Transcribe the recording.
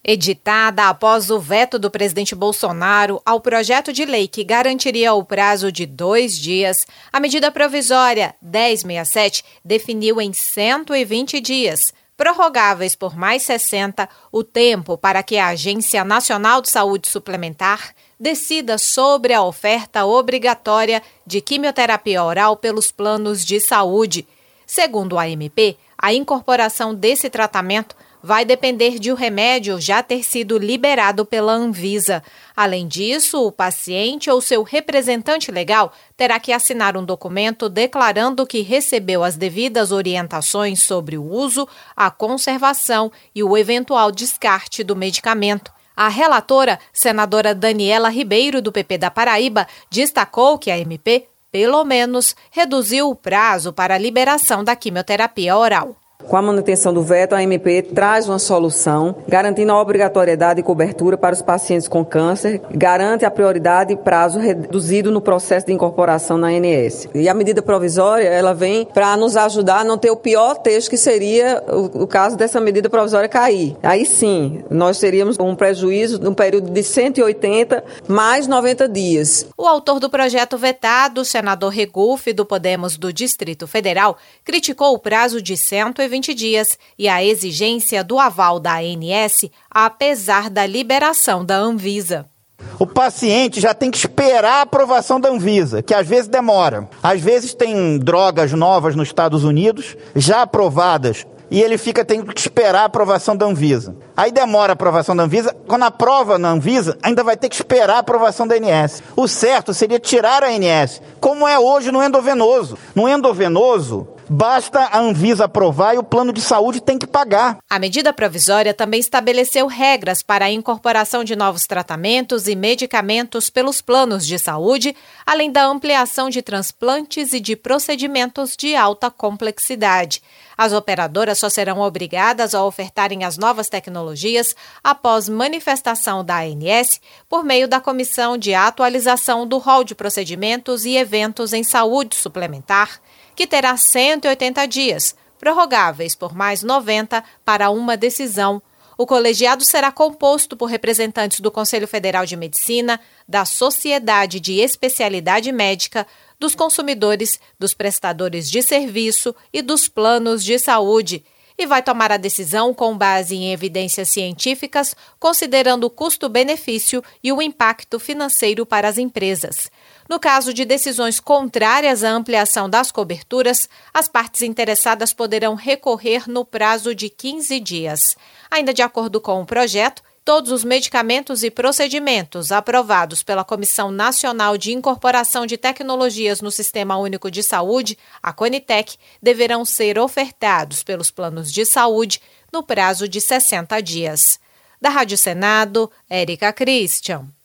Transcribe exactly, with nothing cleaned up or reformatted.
Editada após o veto do presidente Bolsonaro ao projeto de lei que garantiria o prazo de dois dias, a medida provisória dez sessenta e sete definiu em cento e vinte dias, prorrogáveis por mais sessenta, o tempo para que a Agência Nacional de Saúde Suplementar decida sobre a oferta obrigatória de quimioterapia oral pelos planos de saúde. Segundo a M P, a incorporação desse tratamento vai depender de o remédio já ter sido liberado pela Anvisa. Além disso, o paciente ou seu representante legal terá que assinar um documento declarando que recebeu as devidas orientações sobre o uso, a conservação e o eventual descarte do medicamento. A relatora, senadora Daniela Ribeiro, do P P da Paraíba, destacou que a M P, pelo menos, reduziu o prazo para a liberação da quimioterapia oral. Com a manutenção do veto, a M P traz uma solução, garantindo a obrigatoriedade e cobertura para os pacientes com câncer, garante a prioridade e prazo reduzido no processo de incorporação na A N S. E a medida provisória, ela vem para nos ajudar a não ter o pior texto, que seria o, o caso dessa medida provisória cair. Aí sim, nós teríamos um prejuízo num período de cento e oitenta mais noventa dias. O autor do projeto vetado, o senador Regufe, do Podemos do Distrito Federal, criticou o prazo de cento e vinte dias e a exigência do aval da A N S, apesar da liberação da Anvisa. O paciente já tem que esperar a aprovação da Anvisa, que às vezes demora. Às vezes tem drogas novas nos Estados Unidos, já aprovadas, e ele fica tendo que esperar a aprovação da Anvisa. Aí demora a aprovação da Anvisa. Quando aprova na Anvisa, ainda vai ter que esperar a aprovação da A N S. O certo seria tirar a A N S, como é hoje no endovenoso. No endovenoso, basta a Anvisa aprovar e o plano de saúde tem que pagar. A medida provisória também estabeleceu regras para a incorporação de novos tratamentos e medicamentos pelos planos de saúde, além da ampliação de transplantes e de procedimentos de alta complexidade. As operadoras só serão obrigadas a ofertarem as novas tecnologias após manifestação da A N S por meio da Comissão de Atualização do Rol de Procedimentos e Eventos em Saúde Suplementar, que terá cento e oitenta dias, prorrogáveis por mais noventa para uma decisão. O colegiado será composto por representantes do Conselho Federal de Medicina, da Sociedade de Especialidade Médica, dos consumidores, dos prestadores de serviço e dos planos de saúde, e vai tomar a decisão com base em evidências científicas, considerando o custo-benefício e o impacto financeiro para as empresas. No caso de decisões contrárias à ampliação das coberturas, as partes interessadas poderão recorrer no prazo de quinze dias. Ainda de acordo com o projeto, todos os medicamentos e procedimentos aprovados pela Comissão Nacional de Incorporação de Tecnologias no Sistema Único de Saúde, a Conitec, deverão ser ofertados pelos planos de saúde no prazo de sessenta dias. Da Rádio Senado, Érica Christian.